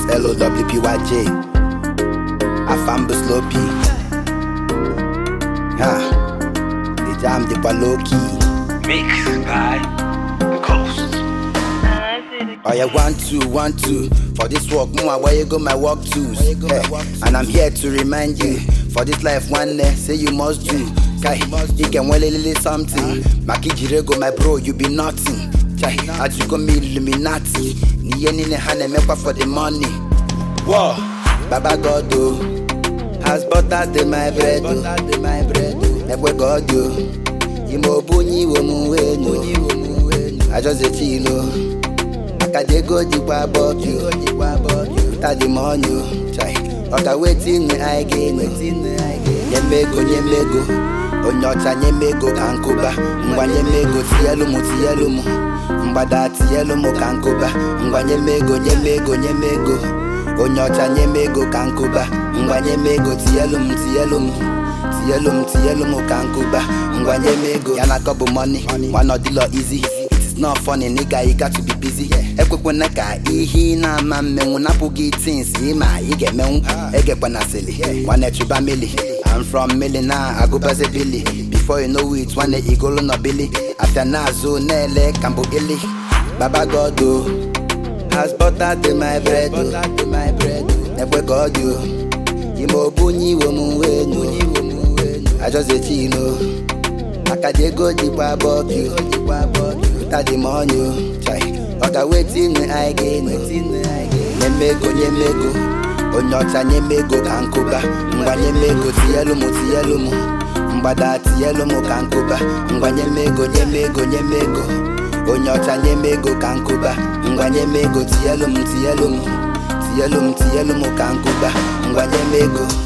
LOWPYJ Afambo Sloppy The jam the Paloki Mixed by Ghost. Oh yeah, 1 2 1 2 for this walk, where you go my walk tools. And I'm here to remind you, for this life one day, say you must do. You can well something. Maki go my bro, you be nothing. As you go me Illuminati. Ni ne hane mekwa for the money. Whoa, Baba God has buttered my bread. Never God Imo bunyi womu wenu. I just a chilo. Akadego jikwa bokyo. Tadi monyo. Oka waiting me I gain. Nyemego. Onyocha nyemego kankuba. Mwa nyemego tiyelumu. Mbada tiyelumu kankuba. Mwa nyemego. Onyocha nyemego kankuba. Mwa nyemego tiyelumu kankuba. Mwa nyemego. Yana couple money. One of the law easy. It's not funny, nigga, you got to be busy. When I got na mame unapugi things ima ige me ege pana silly. One at Chubamili. I'm from Milina, I go pass a Billy. Before you know it, one day Igolo no Billy. After Nazo, Nele, Cambo Illy. Baba God has buttered my bread. Never God Imo bunyi womu wenu. I just a chino. Akadego jikwa bokyo. Tadi monyo. Oka waiting me I gain. Nyemego. Onyocha nyemego kankuba. Mwa nyemego tiyelumu. Mbada tiyelumu kankuba. Mwa nyemego. Onyocha nyemego kankuba. Mwa nyemego tiyelumu kankuba. Mwa nyemego.